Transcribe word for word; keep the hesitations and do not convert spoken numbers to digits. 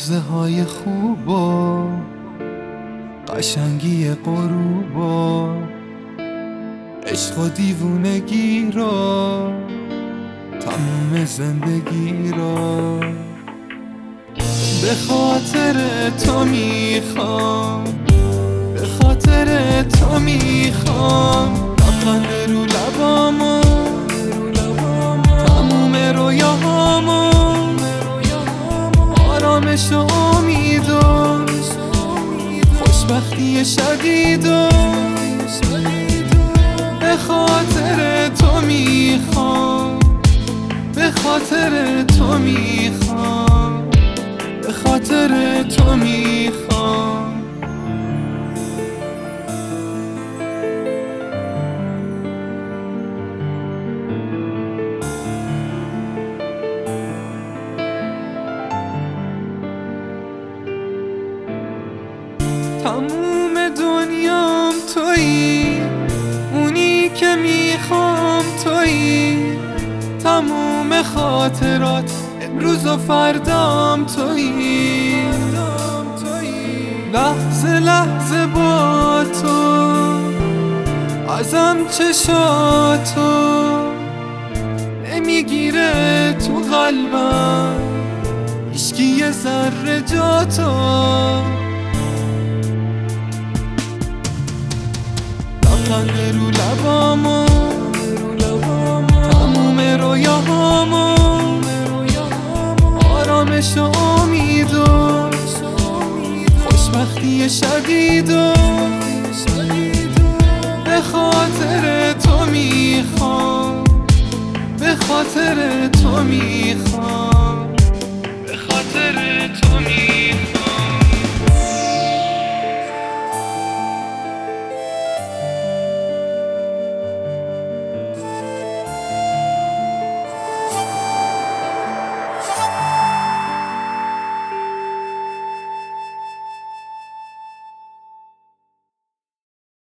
لحظه های خوبا، قشنگی غروبا، عشق و دیوونگی را، تموم زندگی را به خاطر تو میخوام، به خاطر تو میخوام. لبخند رو لبامو، تموم رویاهامو، آرامش و امید و خوشبختی شدید و به خاطر تو میخوام، به خاطر تو میخوام، به خاطر تو میخوام. تموم دنیام تویی، اونی که میخوام تویی، تموم خاطرات امروز و فردام تویی، لحظه لحظه با تو، ازم چشاتو نمیگیره تو قلبم هیچکی یه ذره جاتو. لبخند رو لبامو، تموم رویاهامو، آرامش و امید و خوشبختی شدید و به خاطر تو میخوام، به خاطر تو میخوام.